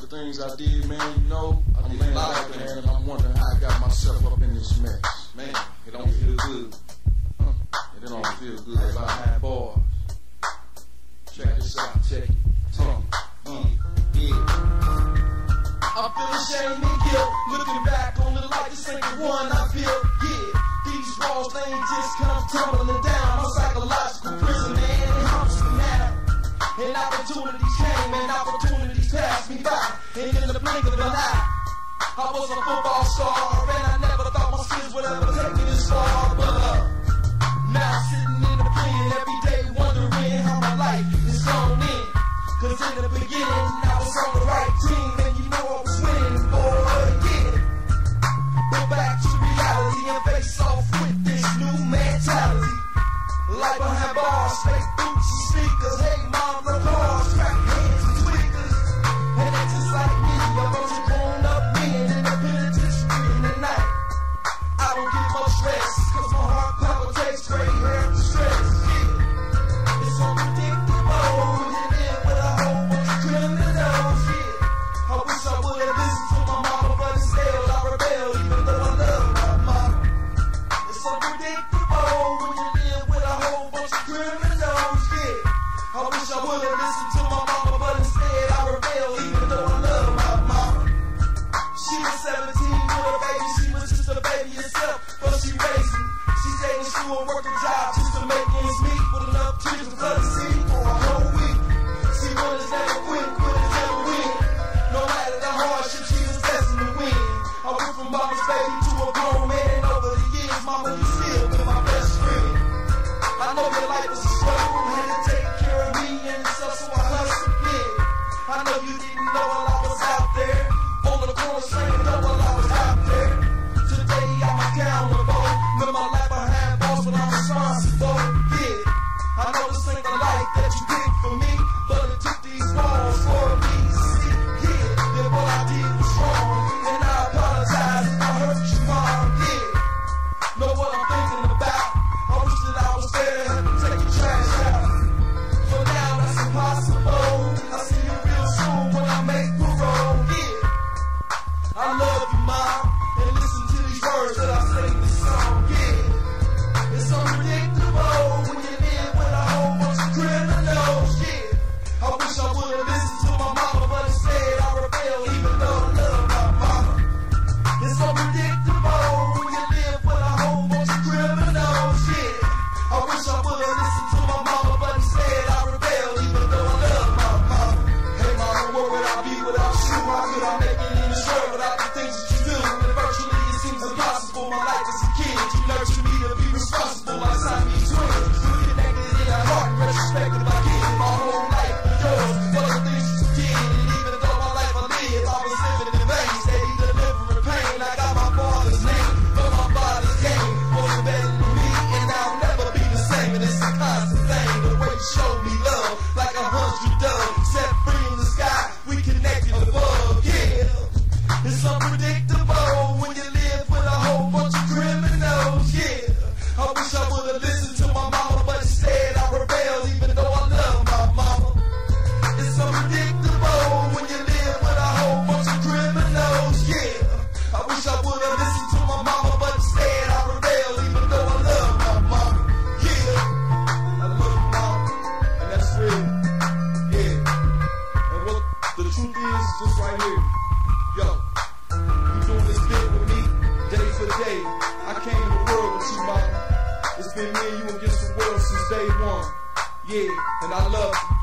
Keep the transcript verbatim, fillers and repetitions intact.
the things I did, man, you know, I'm laying back, man, and I'm wondering how I got myself up in this mess. Man, it don't feel good. Huh. It don't feel good if I had bars. Check this out, check it. Huh. Uh, yeah. I feel ashamed and guilt, looking back on the life, this ain't the one I built, yeah. These walls, they ain't just come tumbling down. I'm psychological prison, man, and I'm just now. And opportunities came and opportunities passed me by. And in the blink of an eye, I was a football star, and I never thought my skills would ever take me this far. But uh, now I'm sitting in the pen every day wondering how my life is going in. Cause in the beginning, I was on the right team, and you know I was winning, boy, yeah. Go back to reality and face off with this new mentality. Life behind bars, fake boots and sneakers. Hey, mom, no cars, crack hands and tweakers. And it's just like me, a bunch of grown-up men in the penitentiary in the night. I don't get much rest, cause my heart palpitates, gray hair and stress, yeah. It's unpredictable when you live with a whole bunch of criminals, yeah. I wish I would've listened to my mama, but instead I rebelled, even though I love my mama. It's unpredictable when you live with a whole bunch of criminals, yeah. I wish I would've listened to my mama, but instead I rebelled, even though I love my mama. She was seventeen with a baby, she was just a baby herself, but she raised me. She said that she would work a job just to make ends meet, with enough tears and blood to see for a whole week. See, winners never quit, winners never win. No matter the hardship, she was destined to win. I went from mama's baby to a grown man, and over the years, mama, you still been my best friend. I know your life was a struggle, had to take care of me and stuff, so I hustled, yeah. I know you didn't know while I was out there, on the corner slaying dope while I was out there. Today I'm accountable, live my life behind bars, but I'm responsible, yeah. I know this ain't the life that you picked for me, but it took these walls for me to see, yeah, that what I did was wrong, and I apologize if I hurt you, mom, yeah. Know what I'm thinking about, I wish that I was there to help you take your trash out. But now that's impossible, I see you real soon when I make parole, yeah. I love you, mom, and listen to these words that I say in this song, yeah. It's unpredictable when you live with a whole bunch of criminals, yeah. I wish I would've listened to my mama, but instead I rebelled, even though I love my mama. It's unpredictable when you live with a whole bunch of criminals, yeah. I wish I would've listened to my mama, but instead I rebelled, even though I love my mama. Hey mama, where would I be without you? How could I make it in this world without the things that you do? And virtually it seems impossible. My life as a kid, you nurtured me to be responsible like Siamese twins. We connected in our heart, retrospective I give my whole life for yours. For the things that you did, and even though my life I live, I was living in vain. Steady delivering pain. I got my father's name, but my father's game wasn't better than me, and I'll never be the same. And it's a constant thing, the way you showed me love, like a hundred doves, set free in the sky. We connected above, yeah. It's unpredictable when you live with a whole bunch of criminals, yeah. I wish I would've listened to my mama, but instead I rebelled, even though I love my mama. It's unpredictable when you live with a whole bunch of criminals, yeah. I wish I would've listened to my mama, but instead I rebelled, even though I love my mama, yeah. I love my mama, and that's real, yeah. And what the truth is, just right here, yo, you doing this bit with me, day for day. I came in the world with you, mama. It's been me and you against the world since day one, yeah, and I love you.